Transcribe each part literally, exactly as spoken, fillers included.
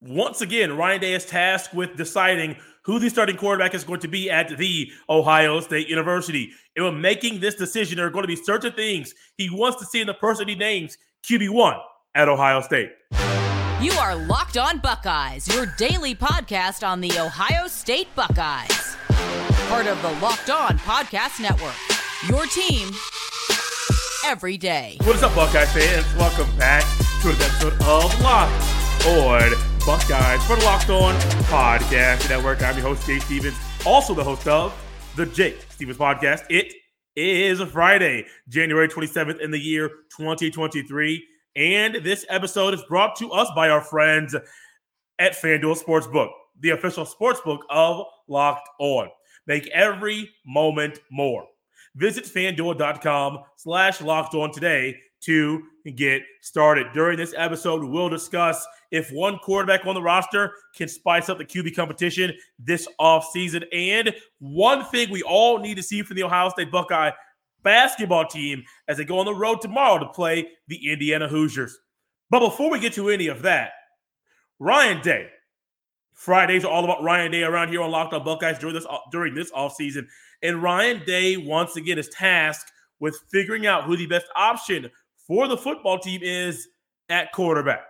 once again, Ryan Day is tasked with deciding who the starting quarterback is going to be at the Ohio State University. And when making this decision, there are going to be certain things he wants to see in the person he names Q B one at Ohio State. You are Locked On Buckeyes, your daily podcast on the Ohio State Buckeyes. Part of the Locked On Podcast Network, your team every day. What is up, Buckeye fans? Welcome back to an episode of Locked On Buckeyes for the Locked On Podcast Network. I'm your host, Jay Stevens, also the host of the Jay Stevens Podcast. It is a Friday, January twenty-seventh in the year twenty twenty-three, and this episode is brought to us by our friends at FanDuel Sportsbook, the official sportsbook of Locked On. Make every moment more. Visit FanDuel.com slash Locked On today to get started. During this episode, we'll discuss if one quarterback on the roster can spice up the Q B competition this offseason, and one thing we all need to see from the Ohio State Buckeye basketball team as they go on the road tomorrow to play the Indiana Hoosiers. But before we get to any of that, Ryan Day. Fridays are all about Ryan Day around here on Locked On Buckeyes during this during this offseason. And Ryan Day, once again, is tasked with figuring out who the best option for the football team is at quarterback.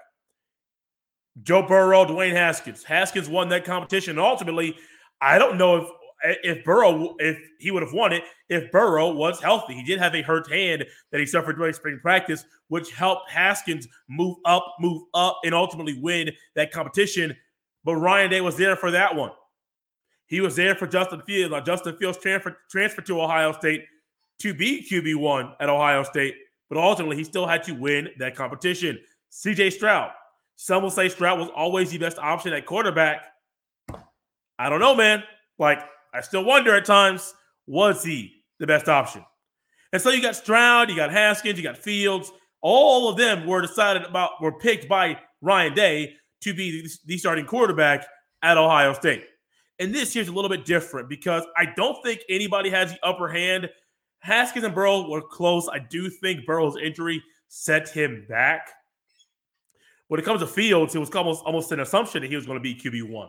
Joe Burrow, Dwayne Haskins. Haskins won that competition. And ultimately, I don't know if if Burrow, if he would have won it, if Burrow was healthy. He did have a hurt hand that he suffered during spring practice, which helped Haskins move up, move up, and ultimately win that competition. But Ryan Day was there for that one. He was there for Justin Fields. Now, Justin Fields transferred transferred to Ohio State to be Q B one at Ohio State, but ultimately he still had to win that competition. C J Stroud. Some will say Stroud was always the best option at quarterback. I don't know, man. Like, I still wonder at times, was he the best option? And so you got Stroud, you got Haskins, you got Fields. All of them were decided about, were picked by Ryan Day to be the starting quarterback at Ohio State. And this year's a little bit different because I don't think anybody has the upper hand. Haskins and Burrow were close. I do think Burrow's injury set him back. When it comes to Fields, it was almost, almost an assumption that he was going to be Q B one.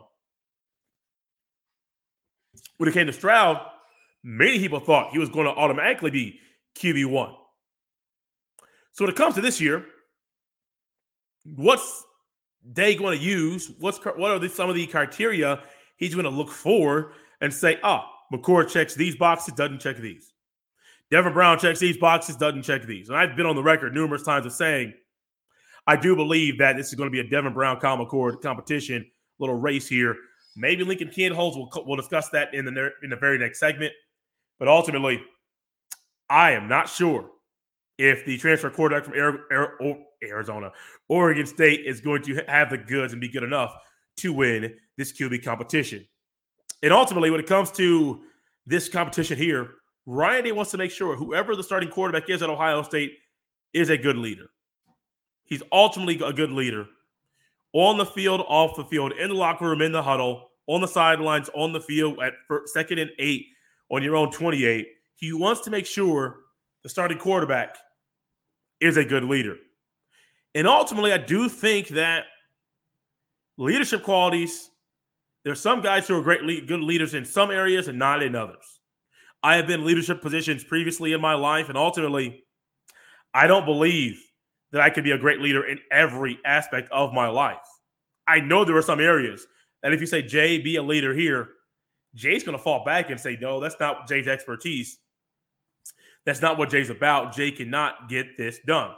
When it came to Stroud, many people thought he was going to automatically be Q B one. So when it comes to this year, what's Day going to use? What's what are the, some of the criteria he's going to look for and say, ah, McCord checks these boxes, doesn't check these. Devin Brown checks these boxes, doesn't check these. And I've been on the record numerous times of saying, I do believe that this is going to be a Devin Brown, Kyle McCord competition, little race here. Maybe Lincoln Kienholz will we'll discuss that in the in the very next segment. But ultimately, I am not sure if the transfer quarterback from Arizona, Oregon State is going to have the goods and be good enough to win this Q B competition. And ultimately, when it comes to this competition here, Ryan Day wants to make sure whoever the starting quarterback is at Ohio State is a good leader. He's ultimately a good leader on the field, off the field, in the locker room, in the huddle, on the sidelines, on the field at second and eight on your own twenty-eight. He wants to make sure the starting quarterback is a good leader. And ultimately, I do think that leadership qualities, there's some guys who are great, lead, good leaders in some areas and not in others. I have been in leadership positions previously in my life, and ultimately, I don't believe that I could be a great leader in every aspect of my life. I know there are some areas that if you say, Jay, be a leader here, Jay's going to fall back and say, no, that's not Jay's expertise. That's not what Jay's about. Jay cannot get this done.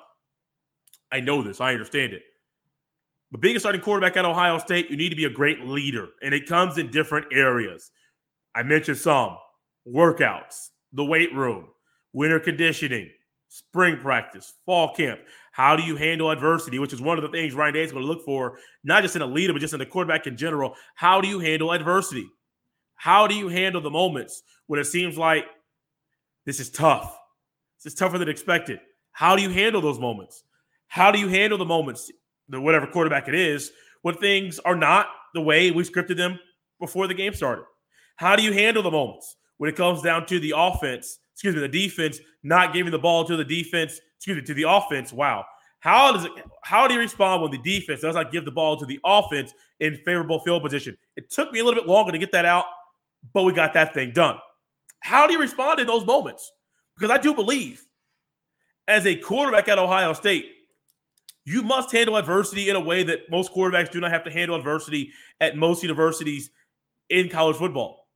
I know this. I understand it. But being a starting quarterback at Ohio State, you need to be a great leader, and it comes in different areas. I mentioned some. Workouts, the weight room, winter conditioning, spring practice, fall camp. How do you handle adversity, which is one of the things Ryan Day is going to look for, not just in a leader, but just in the quarterback in general. How do you handle adversity? How do you handle the moments when it seems like this is tough? This is tougher than expected. How do you handle those moments? How do you handle the moments, the whatever quarterback it is, when things are not the way we scripted them before the game started? How do you handle the moments when it comes down to the offense, excuse me, the defense not giving the ball to the defense, excuse me, to the offense? Wow. How does it? How do you respond when the defense does not give the ball to the offense in favorable field position? It took me a little bit longer to get that out, but we got that thing done. How do you respond in those moments? Because I do believe, as a quarterback at Ohio State, you must handle adversity in a way that most quarterbacks do not have to handle adversity at most universities in college football.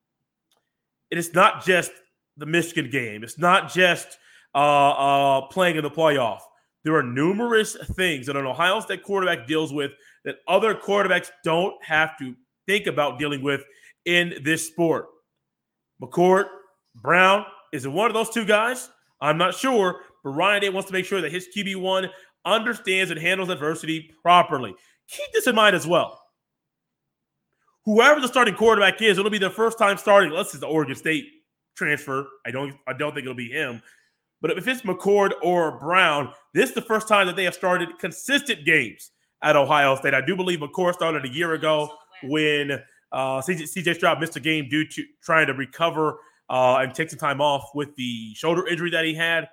It is not just the Michigan game. It's not just uh, uh, playing in the playoff. There are numerous things that an Ohio State quarterback deals with that other quarterbacks don't have to think about dealing with in this sport. McCord, Brown, is it one of those two guys? I'm not sure, but Ryan Day wants to make sure that his Q B one understands and handles adversity properly. Keep this in mind as well. Whoever the starting quarterback is, it'll be their first time starting. Unless it's the Oregon State transfer. I don't, I don't think it'll be him. But if it's McCord or Brown, this is the first time that they have started consistent games at Ohio State. I do believe McCord started a year ago when uh, C J Stroud missed a game due to trying to recover uh, and take some time off with the shoulder injury that he had.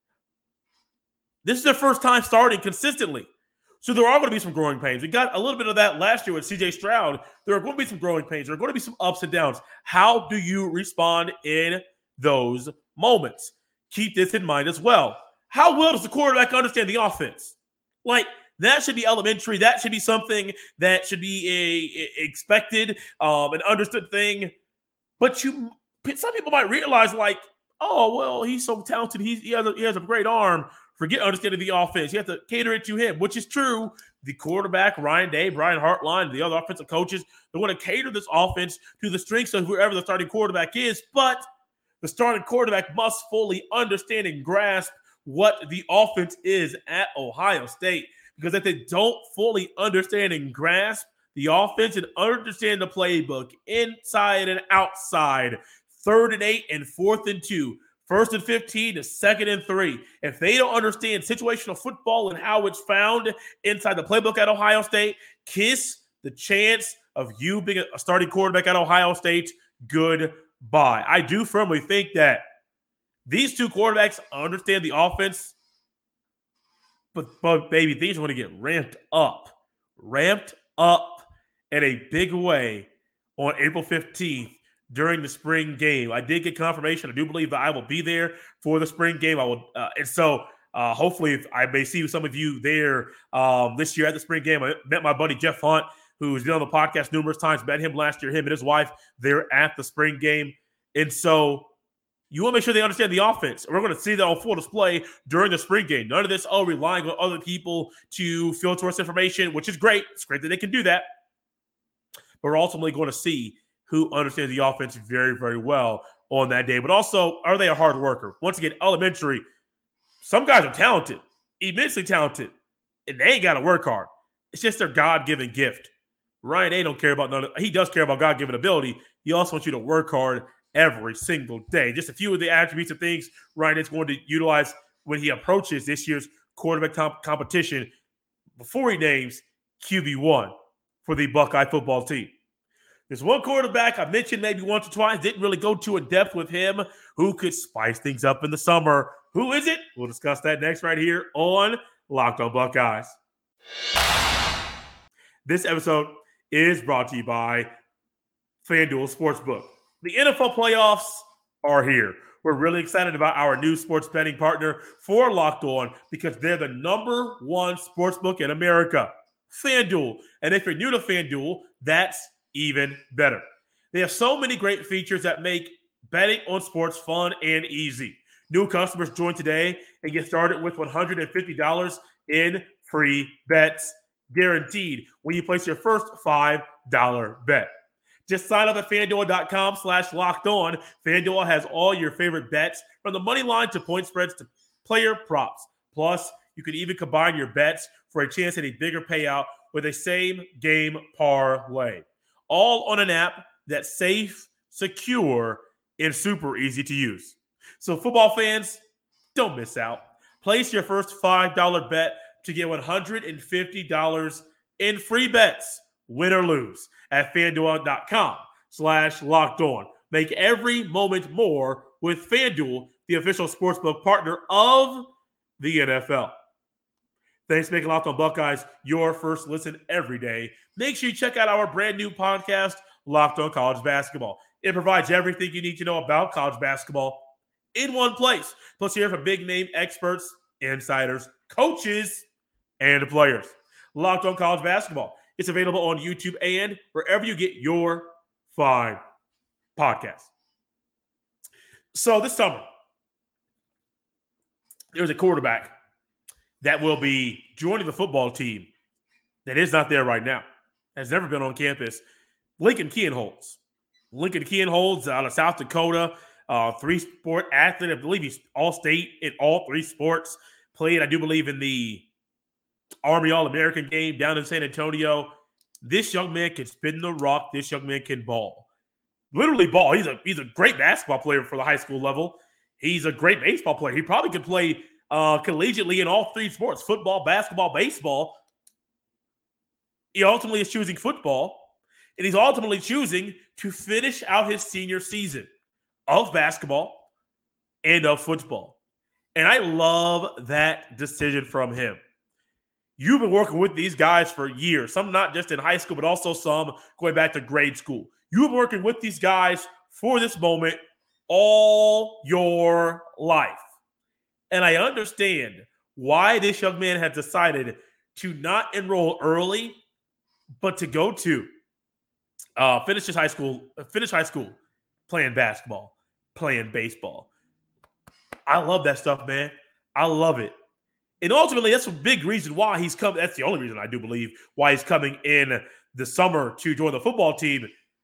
This is their first time starting consistently. So there are going to be some growing pains. We got a little bit of that last year with C J Stroud. There are going to be some growing pains. There are going to be some ups and downs. How do you respond in those moments? Keep this in mind as well. How well does the quarterback understand the offense? Like, that should be elementary. That should be something that should be a, a expected, um, an understood thing. But you, some people might realize, like, oh, well, he's so talented. He's, he has a, he has a great arm. Forget understanding the offense. You have to cater it to him, which is true. The quarterback, Ryan Day, Brian Hartline, the other offensive coaches, they want to cater this offense to the strengths of whoever the starting quarterback is. But the starting quarterback must fully understand and grasp what the offense is at Ohio State. Because if they don't fully understand and grasp the offense and understand the playbook inside and outside, third and eight and fourth and two, first and fifteen to second and three. If they don't understand situational football and how it's found inside the playbook at Ohio State, kiss the chance of you being a starting quarterback at Ohio State goodbye. I do firmly think that these two quarterbacks understand the offense, but, but baby, things are going to get ramped up, ramped up in a big way on April fifteenth. During the spring game. I did get confirmation. I do believe that I will be there for the spring game. I will, uh, and so uh, hopefully if I may see some of you there um, this year at the spring game. I met my buddy Jeff Hunt, who's been on the podcast numerous times. Met him last year, him and his wife, they're at the spring game. And so you want to make sure they understand the offense. We're going to see that on full display during the spring game. None of this, oh, relying on other people to filter us information, which is great. It's great that they can do that. But we're ultimately going to see who understands the offense very, very well on that day. But also, are they a hard worker? Once again, elementary, some guys are talented, immensely talented, and they ain't got to work hard. It's just their God-given gift. Ryan A. don't care about none of, he does care about God-given ability. He also wants you to work hard every single day. Just a few of the attributes of things Ryan is going to utilize when he approaches this year's quarterback comp- competition before he names Q B one for the Buckeye football team. There's one quarterback I mentioned maybe once or twice, didn't really go too in depth with him, who could spice things up in the summer. Who is it? We'll discuss that next right here on Locked On Buckeyes. This episode is brought to you by FanDuel Sportsbook. The N F L playoffs are here. We're really excited about our new sports betting partner for Locked On because they're the number one sportsbook in America, FanDuel. And if you're new to FanDuel, that's even better. They have so many great features that make betting on sports fun and easy. New customers join today and get started with one hundred fifty dollars in free bets guaranteed when you place your first five dollars bet. Just sign up at FanDuel.com slash locked on. FanDuel has all your favorite bets from the money line to point spreads to player props. Plus, you can even combine your bets for a chance at a bigger payout with a same game parlay. All on an app that's safe, secure, and super easy to use. So football fans, don't miss out. Place your first five dollars bet to get one hundred fifty dollars in free bets, win or lose, at FanDuel.com slash locked on. Make every moment more with FanDuel, the official sportsbook partner of the N F L. Thanks for making Locked On Buckeyes your first listen every day. Make sure you check out our brand new podcast, Locked On College Basketball. It provides everything you need to know about college basketball in one place. Plus, you hear from big-name experts, insiders, coaches, and players. Locked On College Basketball. It's available on YouTube and wherever you get your fine podcasts. So this summer, there's a quarterback that will be joining the football team that is not there right now, has never been on campus. Lincoln Kienholz. Lincoln Kienholz out of South Dakota, uh, three-sport athlete. I believe he's all-state in all three sports. Played, I do believe, in the Army All-American game down in San Antonio. This young man can spin the rock. This young man can ball. Literally ball. He's a, he's a great basketball player for the high school level. He's a great baseball player. He probably could play uh, collegiately in all three sports, football, basketball, baseball. He ultimately is choosing football, and he's ultimately choosing to finish out his senior season of basketball and of football. And I love that decision from him. You've been working with these guys for years, some not just in high school, but also some going back to grade school. You've been working with these guys for this moment all your life. And I understand why this young man has decided to not enroll early, but to go to uh, finish his high school, finish high school playing basketball, playing baseball. I love that stuff, man. I love it. And ultimately, that's a big reason why he's come. That's the only reason I do believe why he's coming in the summer to join the football team.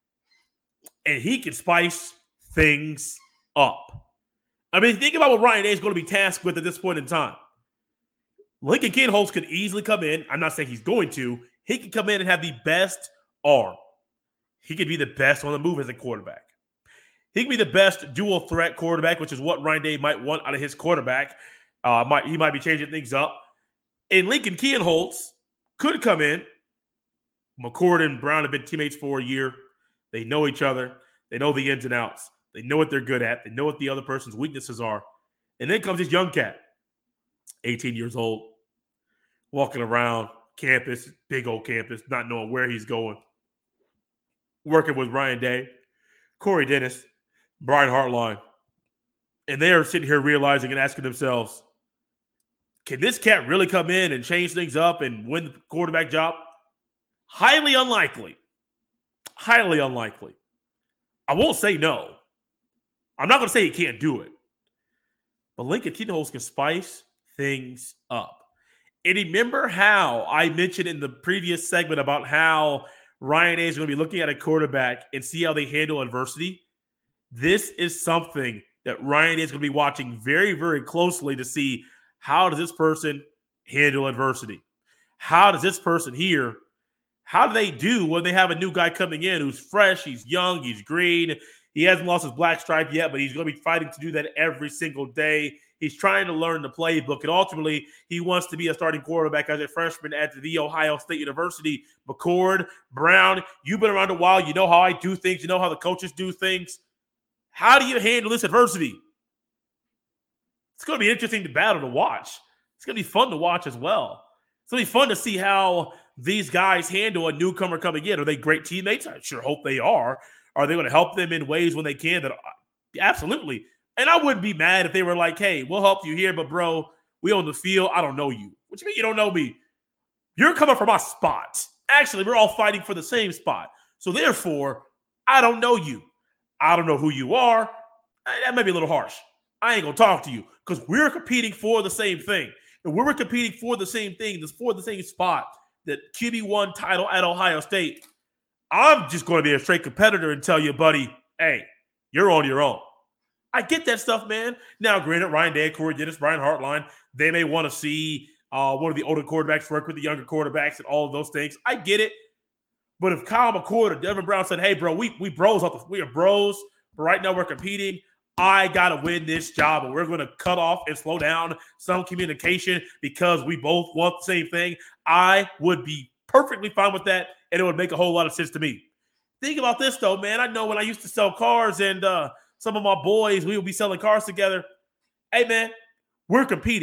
And he can spice things up. I mean, think about what Ryan Day is going to be tasked with at this point in time. Lincoln Kienholz could easily come in. I'm not saying he's going to. He could come in and have the best arm. He could be the best on the move as a quarterback. He could be the best dual threat quarterback, which is what Ryan Day might want out of his quarterback. Uh, might he might be changing things up. And Lincoln Kienholz could come in. McCord and Brown have been teammates for a year. They know each other. They know the ins and outs. They know what they're good at. They know what the other person's weaknesses are. And then comes this young cat, eighteen years old, walking around campus, big old campus, not knowing where he's going, working with Ryan Day, Corey Dennis, Brian Hartline. And they are sitting here realizing and asking themselves, can this cat really come in and change things up and win the quarterback job? Highly unlikely. Highly unlikely. I won't say no. I'm not going to say he can't do it. But Lincoln Kienholz can spice things up. And remember how I mentioned in the previous segment about how Ryan Day is going to be looking at a quarterback and see how they handle adversity? This is something that Ryan Day is going to be watching very, very closely to see how does this person handle adversity? How does this person here, how do they do when they have a new guy coming in who's fresh, he's young, he's green, he hasn't lost his black stripe yet, but he's going to be fighting to do that every single day. He's trying to learn the playbook, and ultimately, he wants to be a starting quarterback as a freshman at the Ohio State University. McCord, Brown, you've been around a while. You know how I do things. You know how the coaches do things. How do you handle this adversity? It's going to be an interesting battle to watch. It's going to be fun to watch as well. It's going to be fun to see how these guys handle a newcomer coming in. Are they great teammates? I sure hope they are. Are they going to help them in ways when they can? That absolutely. And I wouldn't be mad if they were like, hey, we'll help you here, but bro, we on the field. I don't know you. What you mean you don't know me? You're coming from my spot. Actually, we're all fighting for the same spot. So therefore, I don't know you. I don't know who you are. That may be a little harsh. I ain't going to talk to you because we're competing for the same thing. And we're competing for the same thing, that's for the same spot, that Q B one title at Ohio State. I'm just going to be a straight competitor and tell you, buddy, hey, you're on your own. I get that stuff, man. Now, granted, Ryan Day, Corey Dennis, Brian Hartline, they may want to see uh, one of the older quarterbacks work with the younger quarterbacks and all of those things. I get it. But if Kyle McCord or Devin Brown said, hey, bro, we we bros, off the, we are bros, but right now we're competing, I got to win this job, and we're going to cut off and slow down some communication because we both want the same thing, I would be perfectly fine with that, and it would make a whole lot of sense to me. Think about this, though, man. I know when I used to sell cars and uh, some of my boys, we would be selling cars together. Hey, man, we're competing.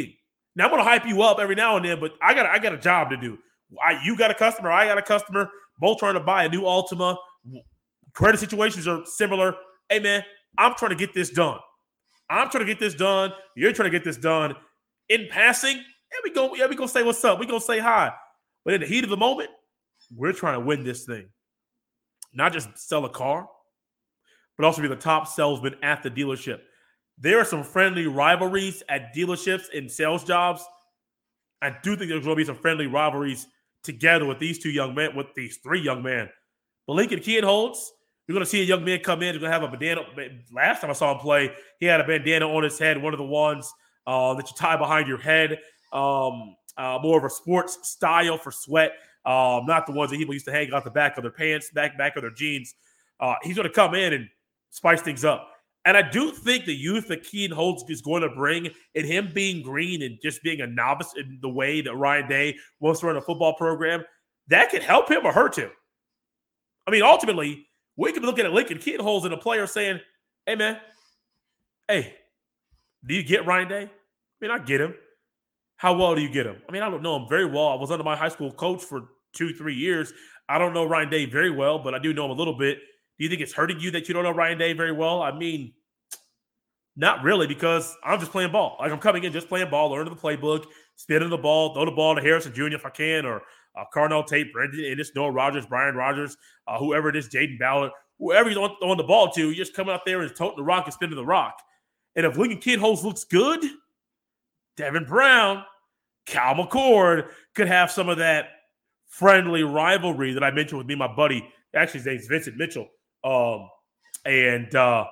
Now I'm gonna hype you up every now and then, but I got I got a job to do. I, you got a customer, I got a customer, both trying to buy a new Altima. Credit situations are similar. Hey man, I'm trying to get this done. I'm trying to get this done. You're trying to get this done. In passing, yeah, we go, yeah, we gonna say what's up. We gonna say hi. But in the heat of the moment, we're trying to win this thing. Not just sell a car, but also be the top salesman at the dealership. There are some friendly rivalries at dealerships and sales jobs. I do think there's going to be some friendly rivalries together with these two young men, with these three young men. But Lincoln Kienholz, you're going to see a young man come in. He's going to have a bandana. Last time I saw him play, he had a bandana on his head, one of the ones uh, that you tie behind your head, um, uh, more of a sports style for sweat, um, not the ones that people used to hang out the back of their pants, back, back of their jeans. Uh, he's going to come in and spice things up. And I do think the youth that Kienholz is going to bring, and him being green and just being a novice in the way that Ryan Day wants to run a football program, that could help him or hurt him. I mean, ultimately, we could be looking at Lincoln Kienholz and a player saying, hey, man, hey, do you get Ryan Day? I mean, I get him. How well do you get him? I mean, I don't know him very well. I was under my high school coach for two, three years. I don't know Ryan Day very well, but I do know him a little bit. Do you think it's hurting you that you don't know Ryan Day very well? I mean, not really, because I'm just playing ball. Like, I'm coming in just playing ball, learning the playbook, spinning the ball, throw the ball to Harrison Junior if I can, or uh, Carnell Tate, Brendan Ennis, Noah Rogers, Brian Rogers, uh, whoever it is, Jaden Ballard, whoever you're on, on the ball to, you're just coming out there and toting the rock and spinning the rock. And if Lincoln Kienholz looks good, Devin Brown, Cal McCord could have some of that friendly rivalry that I mentioned with me and my buddy. Actually, his name's Vincent Mitchell. Um, and uh,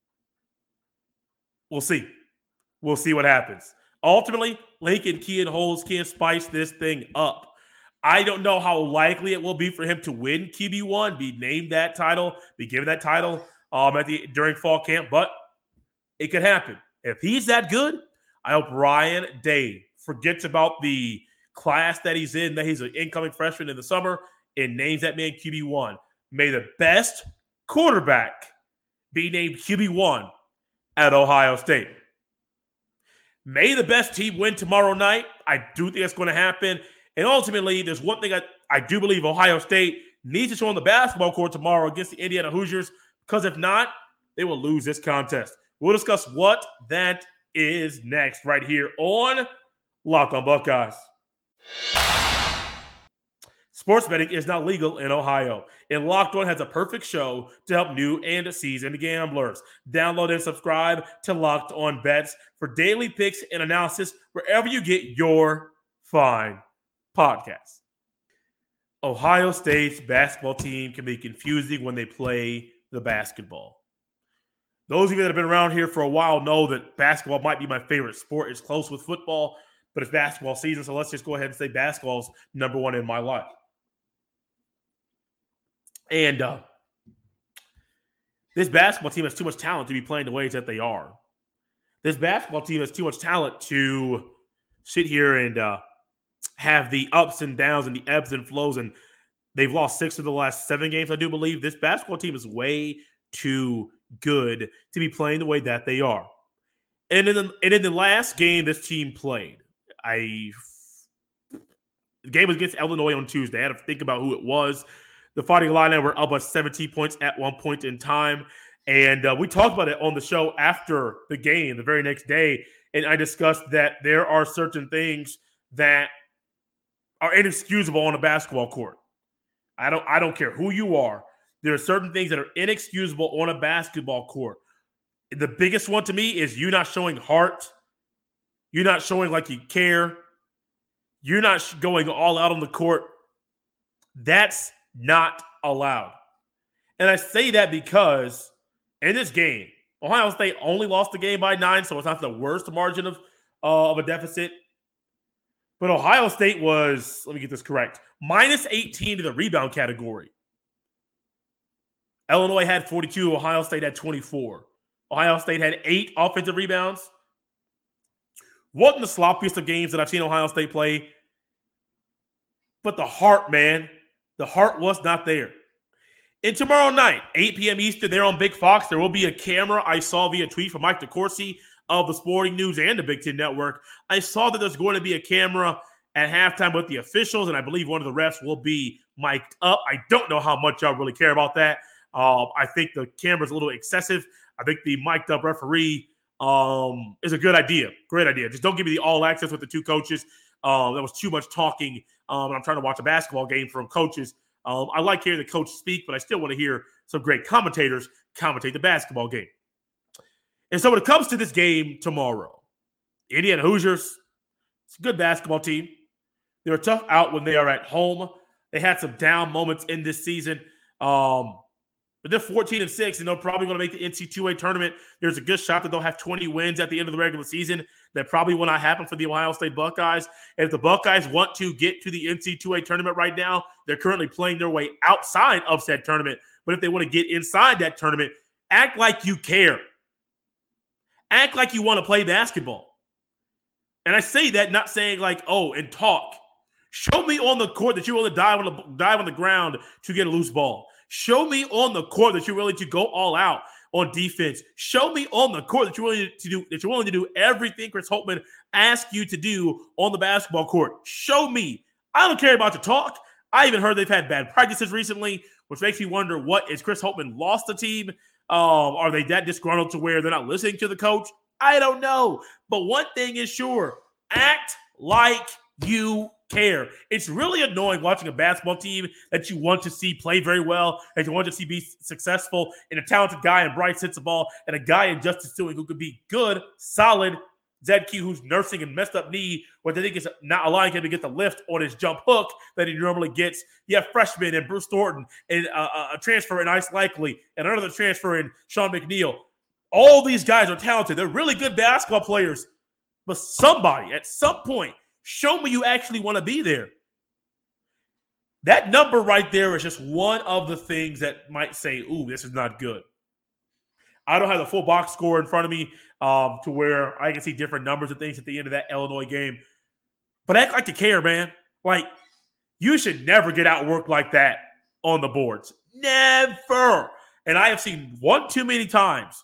we'll see. We'll see what happens. Ultimately, Lincoln Kienholz can spice this thing up. I don't know how likely it will be for him to win Q B one, be named that title, be given that title um, at the during fall camp, but it could happen. If he's that good, I hope Ryan Day forgets about the class that he's in, that he's an incoming freshman in the summer, and names that man Q B one. May the best quarterback be named Q B one at Ohio State. May the best team win tomorrow night. I do think that's going to happen. And ultimately, there's one thing I, I do believe Ohio State needs to show on the basketball court tomorrow against the Indiana Hoosiers, because if not, they will lose this contest. We'll discuss what that is next right here on Locked On Buckeyes. Sports betting is not legal in Ohio, and Locked On has a perfect show to help new and seasoned gamblers. Download and subscribe to Locked On Bets for daily picks and analysis wherever you get your fine podcasts. Ohio State's basketball team can be confusing when they play the basketball. Those of you that have been around here for a while know that basketball might be my favorite sport. It's close with football, but it's basketball season, so let's just go ahead and say basketball's number one in my life. And uh, this basketball team has too much talent to be playing the ways that they are. This basketball team has too much talent to sit here and uh, have the ups and downs and the ebbs and flows. And they've lost six of the last seven games, I do believe. This basketball team is way too good to be playing the way that they are. And in the, and in the last game this team played, I the game was against Illinois on Tuesday. I had to think about who it was. The Fighting Illini were up by seventeen points at one point in time. And uh, we talked about it on the show after the game, the very next day. And I discussed that there are certain things that are inexcusable on a basketball court. I don't, I don't care who you are. There are certain things that are inexcusable on a basketball court. The biggest one to me is you not showing heart. You're not showing like you care. You're not going all out on the court. That's not allowed. And I say that because in this game, Ohio State only lost the game by nine, so it's not the worst margin of, uh, of a deficit. But Ohio State was, let me get this correct, minus eighteen to the rebound category. Illinois had forty-two. Ohio State had twenty-four. Ohio State had eight offensive rebounds. Wasn't the sloppiest of games that I've seen Ohio State play. But the heart, man, the heart was not there. And tomorrow night, eight p.m. Eastern, there on Big Fox, there will be a camera I saw via tweet from Mike DeCourcy of the Sporting News and the Big Ten Network, I saw that there's going to be a camera at halftime with the officials, and I believe one of the refs will be mic'd up. I don't know how much y'all really care about that. Uh, I think the camera's a little excessive. I think the mic'd up referee um, is a good idea. Great idea. Just don't give me the all access with the two coaches. Um, that was too much talking. Um, I'm trying to watch a basketball game from coaches. Um, I like hearing the coach speak, but I still want to hear some great commentators commentate the basketball game. And so when it comes to this game tomorrow, Indiana Hoosiers, it's a good basketball team. They're a tough out when they are at home. They had some down moments in this season. Um, but they're fourteen and six, and they're probably going to make the N C double A tournament. There's a good shot that they'll have twenty wins at the end of the regular season. That probably will not happen for the Ohio State Buckeyes. And if the Buckeyes want to get to the N C double A tournament right now, they're currently playing their way outside of said tournament. But if they want to get inside that tournament, act like you care. Act like you want to play basketball. And I say that not saying like, oh, and talk. Show me on the court that you're willing to dive on the, dive on the ground to get a loose ball. Show me on the court that you're willing to go all out on defense. Show me on the court that you're willing to do that you're willing to do everything Chris Holtmann asked you to do on the basketball court. Show me. I don't care about the talk. I even heard they've had bad practices recently, which makes me wonder, what is Chris Holtmann lost the team? Um, are they that disgruntled to where they're not listening to the coach? I don't know. But one thing is sure, act like you care. It's really annoying watching a basketball team that you want to see play very well, that you want to see be successful, and a talented guy in Bryce hits the ball, and a guy in Justice Stewing who could be good, solid. Zed Key, who's nursing a messed up knee, where they think it's not allowing him to get the lift on his jump hook that he normally gets. You have freshmen and Bruce Thornton, and uh, a transfer in Ice Likely, and another transfer in Sean McNeil. All these guys are talented. They're really good basketball players. But somebody, at some point, show me you actually want to be there. That number right there is just one of the things that might say, ooh, this is not good. I don't have the full box score in front of me um, to where I can see different numbers and things at the end of that Illinois game. But act like you care, man. Like, you should never get outworked like that on the boards. Never. And I have seen one too many times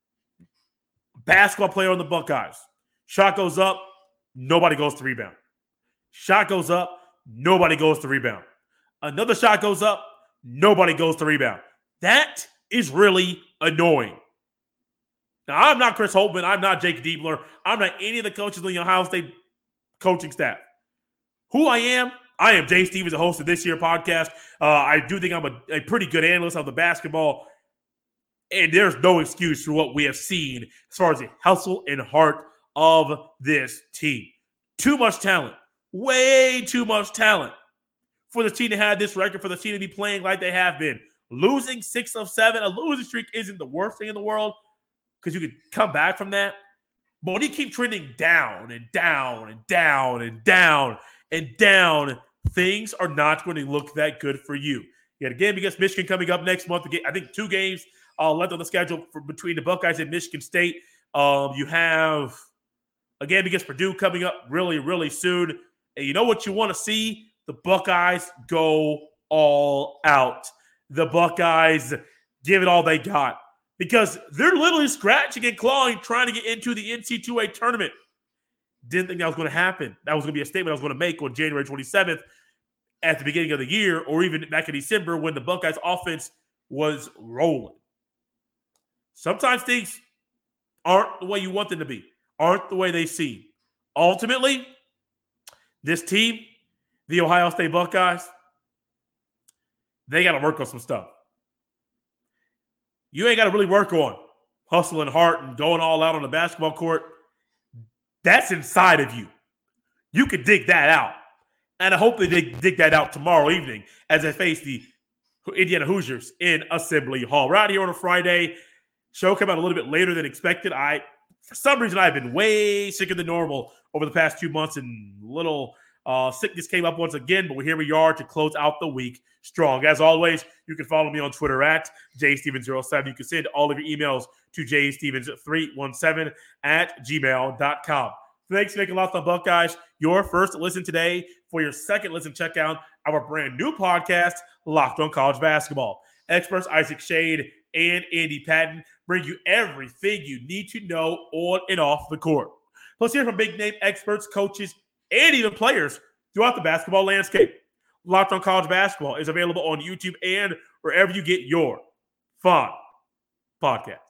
basketball player on the Buckeyes. Shot goes up, nobody goes to rebound. Shot goes up, nobody goes to rebound. Another shot goes up, nobody goes to rebound. That is really annoying. Now, I'm not Chris Holtmann. I'm not Jake Diebler. I'm not any of the coaches on the Ohio State coaching staff. Who I am, I am Jay Stevens, the host of this year's podcast. Uh, I do think I'm a, a pretty good analyst of the basketball, and there's no excuse for what we have seen as far as the hustle and heart of this team. Too much talent. Way too much talent for the team to have this record, for the team to be playing like they have been. Losing six of seven, a losing streak isn't the worst thing in the world because you can come back from that. But when you keep trending down and down and down and down and down, things are not going to look that good for you. You got a game against Michigan coming up next month. I think two games uh, left on the schedule for between the Buckeyes and Michigan State. Um, you have a game against Purdue coming up really, really soon. And you know what you want to see? The Buckeyes go all out. The Buckeyes give it all they got because they're literally scratching and clawing trying to get into the N C double A tournament. Didn't think that was going to happen. That was going to be a statement I was going to make on January twenty-seventh at the beginning of the year, or even back in December when the Buckeyes offense was rolling. Sometimes things aren't the way you want them to be, aren't the way they seem. Ultimately, this team, the Ohio State Buckeyes, they got to work on some stuff. You ain't got to really work on hustle and heart and going all out on the basketball court. That's inside of you. You can dig that out. And I hope they dig, dig that out tomorrow evening as they face the Indiana Hoosiers in Assembly Hall. We're out here on a Friday. Show came out a little bit later than expected. I, for some reason, I've been way sicker than normal over the past two months, and little uh, sickness came up once again, but here we are to close out the week strong. As always, you can follow me on Twitter at J Stevens zero seven. You can send all of your emails to J Stevens three one seven at gmail dot com. Thanks for making Locked On Buckeyes your first listen today. For your second listen, check out our brand new podcast, Locked On College Basketball. Experts Isaac Shade and Andy Patton bring you everything you need to know on and off the court. Plus, hear from big-name experts, coaches, and even players throughout the basketball landscape. Locked on College Basketball is available on YouTube and wherever you get your fun podcast.